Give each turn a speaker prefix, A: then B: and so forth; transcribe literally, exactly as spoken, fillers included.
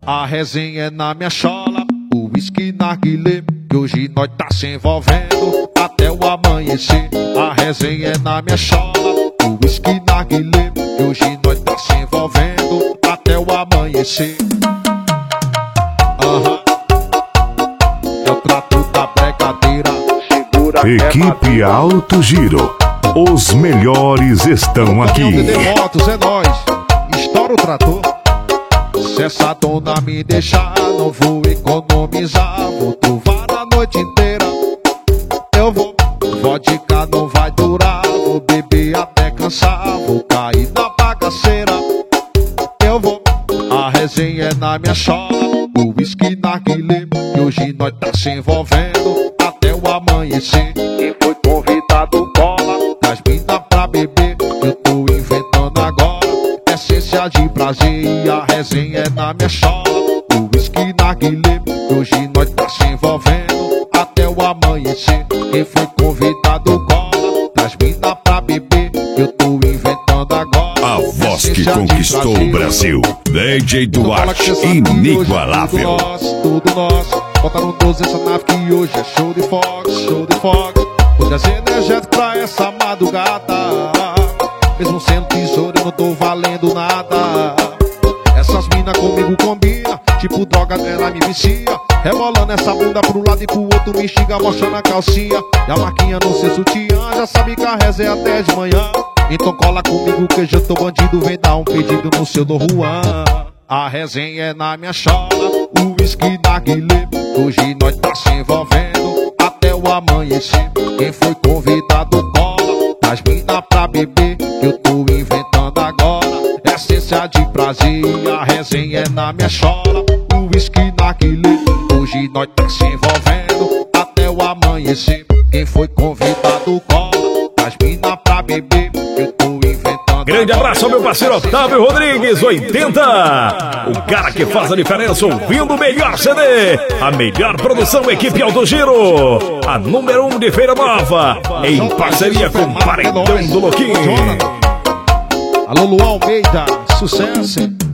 A: A resenha é na minha chola, o uísque narguilé, que hoje nós tá se envolvendo até o amanhecer. A resenha é na minha chola, o uísque narguilé, que hoje nós tá se envolvendo até o amanhecer. Aham, eu trato da bregadeira.
B: Equipe Alto Giro, os melhores estão aqui.
A: D D Motos é nóis, estoura o trator. Se essa dona me deixar, não vou economizar. Vou trovar a noite inteira. Eu vou, vodka não vai durar. Vou beber até cansar, vou cair na bagaceira. Eu vou, a resenha é na minha chola, o uísque narguilé, que hoje nós tá se envolvendo até o amanhecer. Quem foi convidado cola, traz mina pra beber, eu tô inventando agora essência de prazer. E a resenha é na minha chola, o uísque narguilé, que hoje nós tá se envolvendo até o amanhecer. Quem foi convidado cola, traz mina pra beber, eu tô inventando agora
B: a voz que conquistou o Brasil, D J Duarte, inigualável.
A: Tudo nosso, tudo nosso. Bota no doze essa nave que hoje é show de fox, show de fox. Vou trazer energético pra essa madrugada. Mesmo sendo tesouro eu não tô valendo nada. Essas minas comigo combina, tipo droga ela me vicia. Rebolando essa bunda pro lado e pro outro, me xinga mostrando a calcinha. E a marquinha no seu sutiã, já sabe que a reza é até de manhã. Então cola comigo que eu já tô bandido, vem dar um pedido no seu Dom Juan. A resenha é na minha chola, o uísque narguilé, hoje nós tá se envolvendo até o amanhecer. Quem foi convidado cola, traz mina pra beber, eu tô inventando agora essência de prazer. A resenha é na minha chola, o uísque narguilé, hoje nós tá se envolvendo até o amanhecer. Quem foi convidado cola, traz mina pra beber, eu tô inventando.
C: Grande abraço ao meu parceiro Otávio Rodrigues, oitenta. O cara que faz a diferença ouvindo o melhor C D. A melhor produção, Equipe Alto Giro. A número um de Feira Nova, em parceria com Paredão do Louquinho.
A: Alô, Lu Almeida, sucesso.